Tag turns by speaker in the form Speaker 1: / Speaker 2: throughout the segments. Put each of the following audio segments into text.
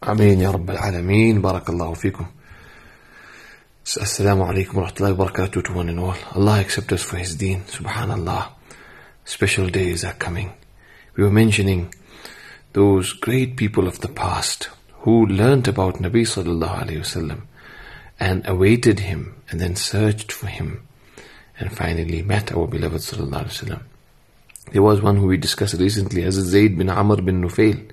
Speaker 1: Ameen Ya Rabbal Alameen. Barakallahu feekum. Assalamu alaikum wa rahmatullahi wa barakatuh to one and all. Allah accept us for His deen. Subhanallah. Special days are coming. We were mentioning those great people of the past who learnt about Nabi sallallahu alayhi wasallam and awaited him and then searched for him and finally met our beloved sallallahu alayhi wasallam. There was one who we discussed recently, as Zayd bin Amr bin Nufail.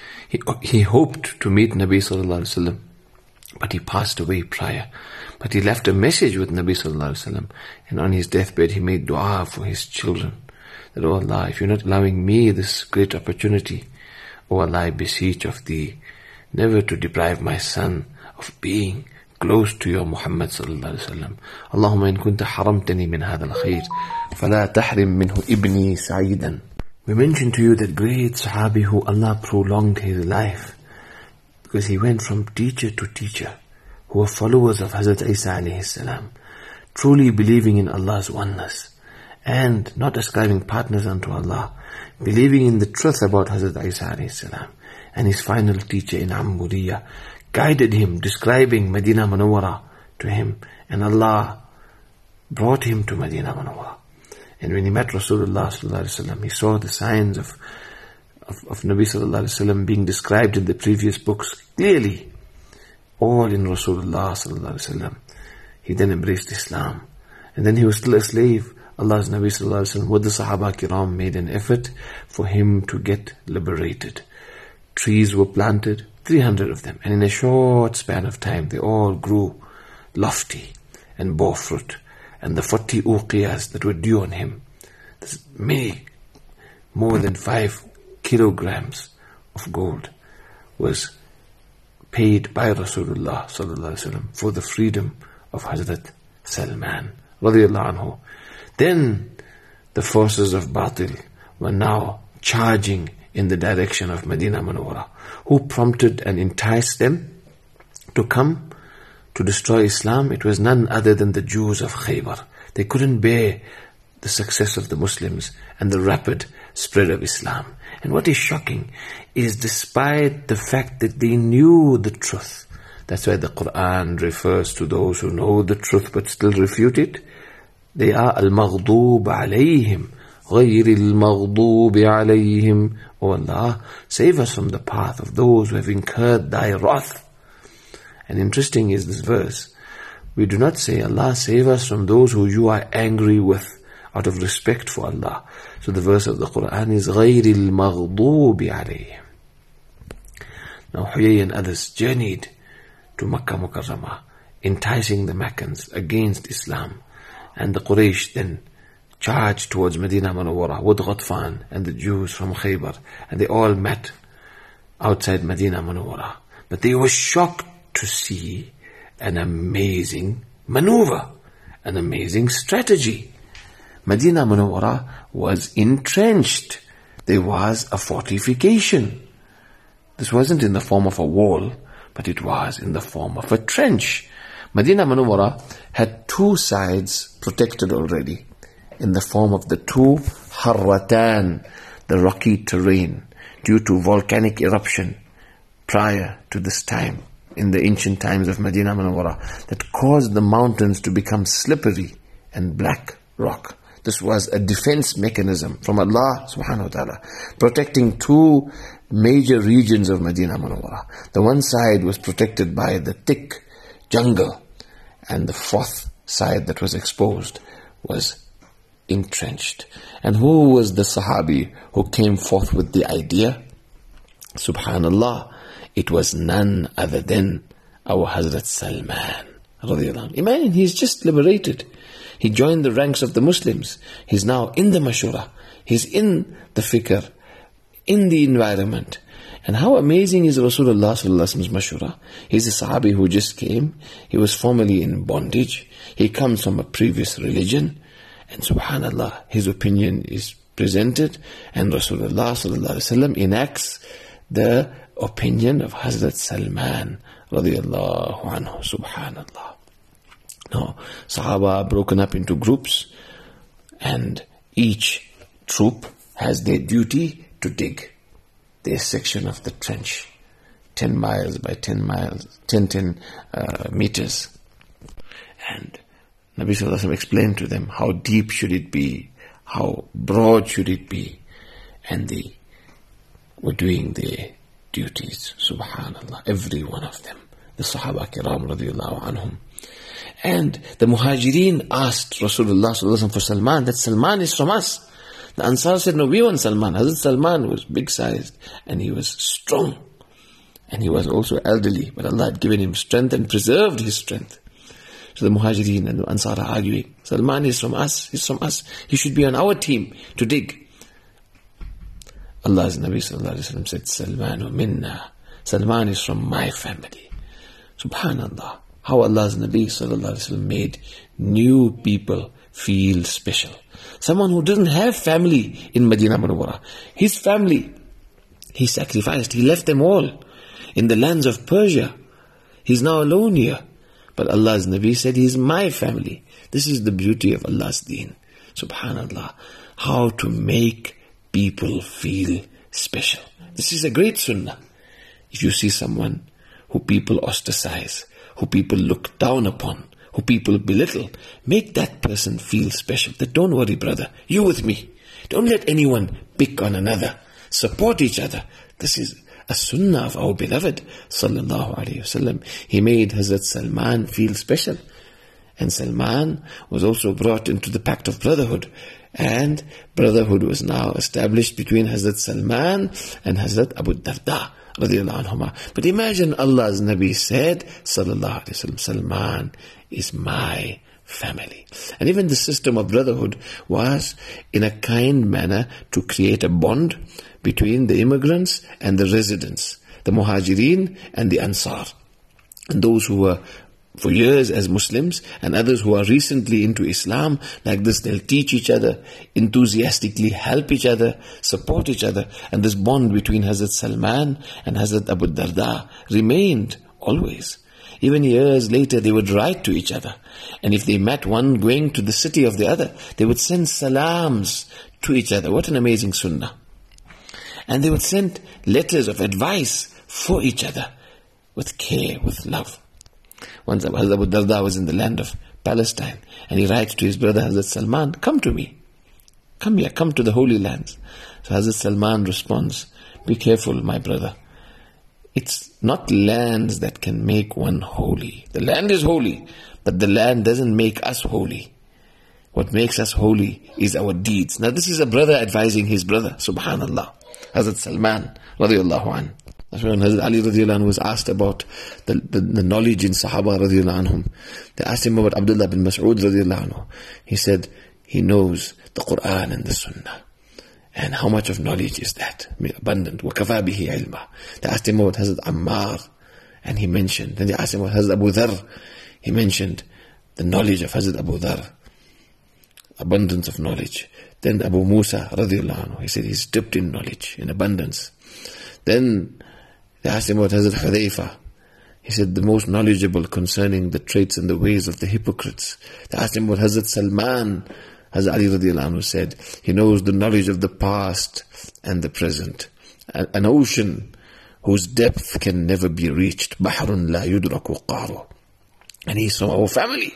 Speaker 1: He hoped to meet Nabi sallallahu alaihi wasallam, but he passed away prior. But he left a message with Nabi sallallahu alaihi wasallam, and on his deathbed he made dua for his children. That, oh Allah, if you're not allowing me this great opportunity, oh Allah, I beseech of Thee, never to deprive my son of being close to your Muhammad sallallahu alaihi wasallam. Allahumma in kunta haramtani min hadha al-khayr, fala tahrim minhu ibni sa'idan. We mentioned to you that great Sahabi who Allah prolonged his life because he went from teacher to teacher, who were followers of Hazrat Isa alayhi salam, truly believing in Allah's oneness and not ascribing partners unto Allah, believing in the truth about Hazrat Isa alayhi salam. And his final teacher in Ambudiyya guided him, describing Medina Munawwara to him, and Allah brought him to Medina Munawwara. And when he met Rasulullah sallallahu alaihi wasallam, he saw the signs of Nabi sallallahu alaihi wasallam being described in the previous books clearly, all in Rasulullah sallallahu alaihi wasallam. He then embraced Islam, and then he was still a slave. Allah's Nabi sallallahu alaihi wasallam, with the Sahaba Kiram, made an effort for him to get liberated. Trees were planted, 300 of them, and in a short span of time, they all grew lofty and bore fruit. And the 40 uqiyas that were due on him, many, more than 5 kilograms of gold, was paid by Rasulullah sallallahu alaihi wasallam for the freedom of Hazrat Salman radiyallahu anhu. Then the forces of Batil were now charging in the direction of Medina Munawwara. Who prompted and enticed them to come to destroy Islam? It was none other than the Jews of Khaybar. They couldn't bear the success of the Muslims and the rapid spread of Islam. And what is shocking is, despite the fact that they knew the truth, that's why the Quran refers to those who know the truth but still refute it. They are al-maghdub alayhim, غير المغضوب عليهم. O Allah, save us from the path of those who have incurred Thy wrath. And interesting is this verse. We do not say, Allah, save us from those who You are angry with, out of respect for Allah. So the verse of the Quran is غَيْرِ الْمَغْضُوبِ عَلَيْهِمْ. Now Huyay and others journeyed to Makkah Mukarramah, enticing the Meccans against Islam. And the Quraysh then charged towards Medina Munawwara with Ghatfan and the Jews from Khaybar. And they all met outside Medina Munawwara. But they were shocked to see an amazing maneuver, an amazing strategy. Medina Munawwara was entrenched. There was a fortification. This wasn't in the form of a wall, but it was in the form of a trench. Medina Munawwara had 2 sides protected already in the form of the 2 Harratan, the rocky terrain, due to volcanic eruption prior to this time, in the ancient times of Medina Munawwara, that caused the mountains to become slippery and black rock. This was a defense mechanism from Allah subhanahu wa ta'ala, protecting 2 major regions of Medina Munawwara. The one side was protected by the thick jungle, and the 4th side that was exposed was entrenched. And who was the Sahabi who came forth with the idea? Subhanallah, it was none other than our Hazrat Salman radiyallahu anhu. Imagine, he's just liberated. He joined the ranks of the Muslims. He's now in the mashura. He's in the fikr, in the environment. And how amazing is Rasulullah sallallahu alaihi wasallam's mashura? He's a Sahabi who just came. He was formerly in bondage. He comes from a previous religion. And subhanallah, his opinion is presented, and Rasulullah sallallahu alaihi wasallam enacts the opinion of Hazrat Salman radiyallahu anhu. Subhanallah. Now, Sahaba are broken up into groups, and each troop has their duty to dig their section of the trench 10 miles by 10 miles, 10 meters. And Nabi Sallallahu Alaihi Wasallam explained to them how deep should it be, how broad should it be. And they were doing their duties, subhanallah, every one of them. The Sahaba Kiram radiallahu anhum. And the Muhajirin asked Rasulullah Sallallahu Alaihi Wasallam for Salman, that Salman is from us. The Ansar said, no, we want Salman. Hazrat Salman was big-sized and he was strong. And he was also elderly, but Allah had given him strength and preserved his strength. So the Muhajirin and the Ansar are arguing, Salman is from us, he's from us. He should be on our team to dig. Allah's Nabi Sallallahu Alaihi Wasallam said, Salmanu minna. Salman is from my family. Subhanallah. How Allah's Nabi Sallallahu Alaihi Wasallam made new people feel special. Someone who doesn't have family in Medina Munawwara. His family, he sacrificed, he left them all in the lands of Persia. He's now alone here. But Allah's Nabi said, he is my family. This is the beauty of Allah's deen. Subhanallah. How to make people feel special. This is a great sunnah. If you see someone who people ostracize, who people look down upon, who people belittle, make that person feel special. That don't worry, brother, you with me. Don't let anyone pick on another. Support each other. This is a sunnah of our beloved Sallallahu Alaihi Wasallam. He made Hazrat Salman feel special. And Salman was also brought into the pact of brotherhood. And brotherhood was now established between Hazrat Salman and Hazrat Abu Darda radiallahu anhuma. But imagine Allah's Nabi said, Sallallahu Alaihi Wasallam, Salman is my family. And even the system of brotherhood was in a kind manner to create a bond between the immigrants and the residents, the Muhajirin and the Ansar. And those who were for years as Muslims and others who are recently into Islam, like this, they'll teach each other, enthusiastically help each other, support each other. And this bond between Hazrat Salman and Hazrat Abu Darda remained always. Even years later, they would write to each other. And if they met one going to the city of the other, they would send salams to each other. What an amazing sunnah. And they would send letters of advice for each other with care, with love. Once Hazrat Abu Darda was in the land of Palestine, and he writes to his brother Hazrat Salman, come to me. Come here, come to the Holy Lands. So Hazrat Salman responds, be careful, my brother. It's not lands that can make one holy. The land is holy, but the land doesn't make us holy. What makes us holy is our deeds. Now this is a brother advising his brother, subhanallah. Hazrat Salman, radiallahu anhu. That's when Hazrat Ali radiallahu anhu was asked about the knowledge in Sahaba radiallahu anhum. They asked him about Abdullah bin Mas'ud radiallahu anhu. He said, he knows the Quran and the Sunnah. And how much of knowledge is that? Abundant. وَكَفَى بِهِ عِلْمًا. They asked him about Hazrat Ammar, and he mentioned. Then they asked him about Hazrat Abu Dharr. He mentioned the knowledge of Hazrat Abu Dharr. Abundance of knowledge. Then Abu Musa radiallahu anhu, he said he's dipped in knowledge, in abundance. Then they asked him about Hazrat Hudayfa. He said the most knowledgeable concerning the traits and the ways of the hypocrites. They asked him about Hazrat Salman. Hazrat Ali radiallahu anhu said, he knows the knowledge of the past and the present. An ocean whose depth can never be reached. Bahrun la yudraku qaru. And he's from our family.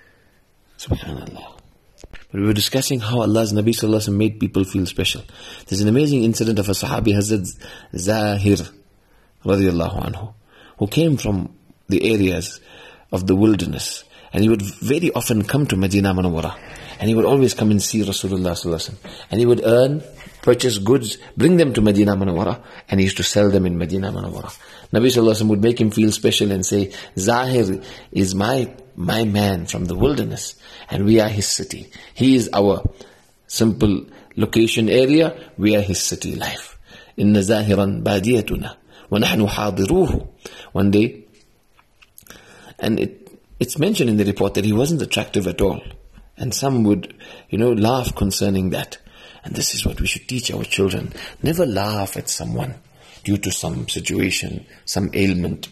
Speaker 1: Subhanallah. But we were discussing how Allah's Nabi Sallallahu Alaihi Wasallam made people feel special. There's an amazing incident of a Sahabi, Hazrat Zahir radiallahu anhu, who came from the areas of the wilderness. And he would very often come to Medina Munawwara. And he would always come and see Rasulullah Sallallahu Alaihi Wasallam. And he would purchase goods, bring them to Medina Munawwara, and he used to sell them in Medina Munawwara. Nabi Sallallahu Alaihi Wasallam would make him feel special and say, Zahir is my man from the wilderness, and we are his city. He is our simple location area, we are his city life. Inna Zahiran badiyatuna, wa nahnu hadiruhu. One day, and it's mentioned in the report that he wasn't attractive at all. And some would, laugh concerning that. And this is what we should teach our children. Never laugh at someone due to some situation, some ailment,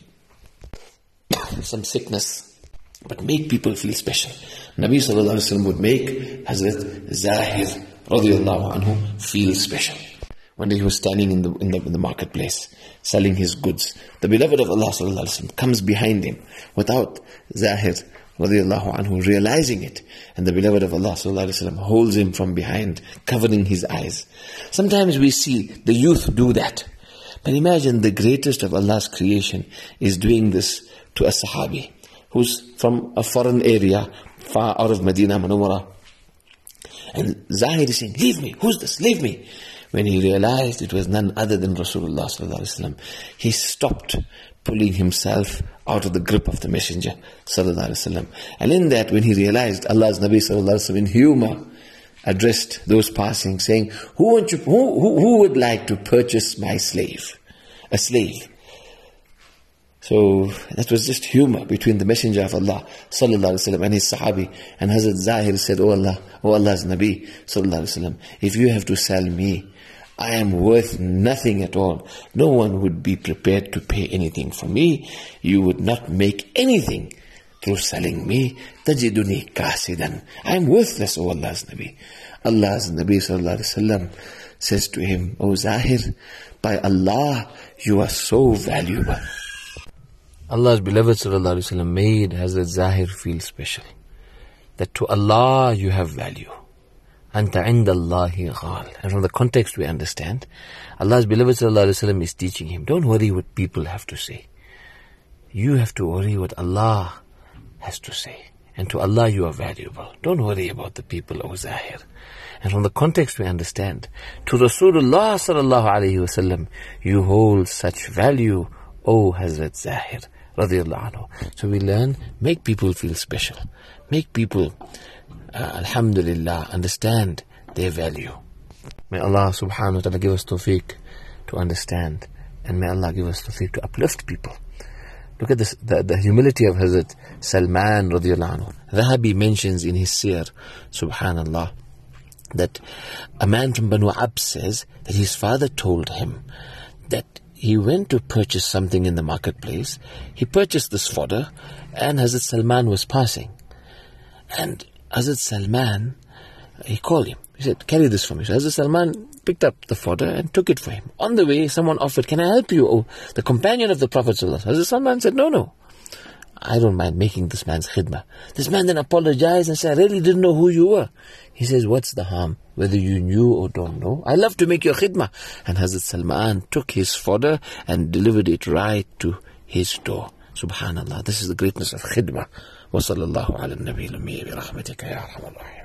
Speaker 1: some sickness. But make people feel special. Nabi Sallallahu Alaihi Wasallam would make Hazrat Zahir radiallahu anhu feel special. One day he was standing in the marketplace, selling his goods. The beloved of Allah sallallahu alaihi wasallam comes behind him without Zahir radiallahu anhu realizing it. And the beloved of Allah sallallahu alaihi wasallam holds him from behind, covering his eyes. Sometimes we see the youth do that. But imagine the greatest of Allah's creation is doing this to a Sahabi who's from a foreign area, far out of Medina Munawwara. And Zahir is saying, leave me, who's this, leave me. When he realized it was none other than Rasulullah sallallahu alaihi wasallam, he stopped pulling himself out of the grip of the Messenger sallallahu alaihi wasallam. And in that, when he realized Allah's Nabi sallallahu alaihi wasallam in humor addressed those passing, saying, who would like to purchase my slave? A slave. So that was just humor between the Messenger of Allah sallallahu alaihi wasallam and his Sahabi. And Hazrat Zahir said, O Allah's Nabi sallallahu alaihi wasallam, if you have to sell me, I am worth nothing at all. No one would be prepared to pay anything for me. You would not make anything through selling me. Tajiduni kasidan. I am worthless, O Allah's Nabi. Allah's Nabi sallallahu alaihi wasallam says to him, O Zahir, by Allah, you are so valuable. Allah's beloved sallallahu alaihi wasallam made Hazrat Zahir feel special. That to Allah you have value. Anta indallahi ghal. And from the context we understand, Allah's beloved sallallahu alaihi wasallam is teaching him, don't worry what people have to say. You have to worry what Allah has to say. And to Allah you are valuable. Don't worry about the people, O Zahir. And from the context we understand, to Rasulullah sallallahu alaihi wasallam, you hold such value, O Hazrat Zahir radiallahu anhu. So we learn, make people feel special. Make people, alhamdulillah, understand their value. May Allah subhanahu wa ta'ala give us tawfiq to understand. And may Allah give us tawfiq to uplift people. Look at this, the humility of Hazrat Salman radiallahu anhu. Dhahabi mentions in his seer, subhanallah, that a man from Banu Abs says that his father told him that he went to purchase something in the marketplace. He purchased this fodder and Hazrat Salman was passing. And Hazrat Salman, he called him. He said, carry this for me. So Hazrat Salman picked up the fodder and took it for him. On the way, someone offered, can I help you? Oh, the companion of the Prophet ﷺ. Hazrat Salman said, no. I don't mind making this man's khidmah. This man then apologized and said, I really didn't know who you were. He says, what's the harm? Whether you knew or don't know, I love to make your khidmah. And Hazrat Salman took his fodder and delivered it right to his door. Subhanallah, this is the greatness of khidmah. Wa sallallahu ala nabi bi rahmatika ya arhamar rahimin.